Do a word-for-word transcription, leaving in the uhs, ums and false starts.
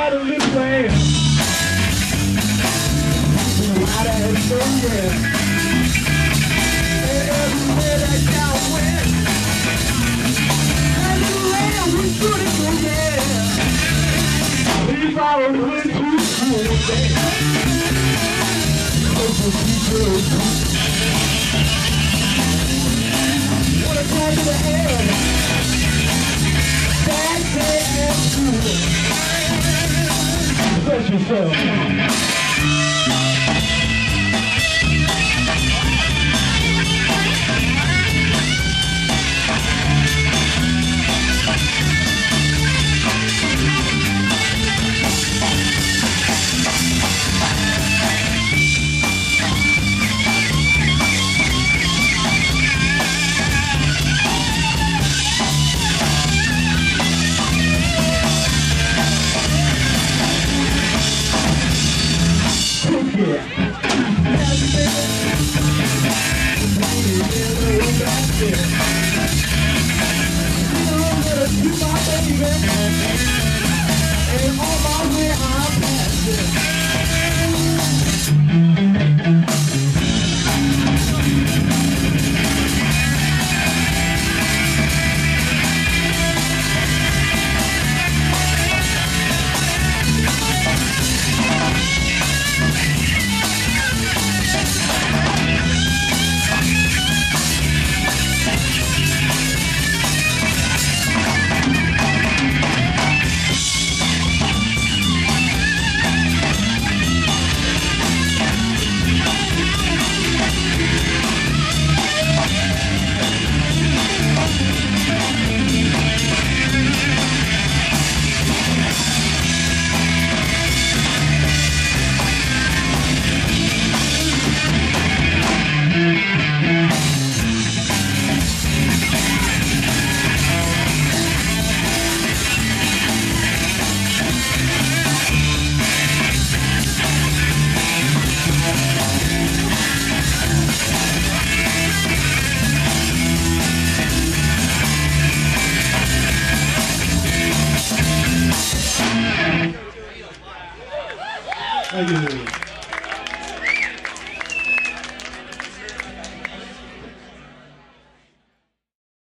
out of this way. Out of his finger. And everywhere that cow went. And the land we couldn't go there. We followed her to school. Local people. Wanna go to the head. Back there and school. Bless yourself. Thank you.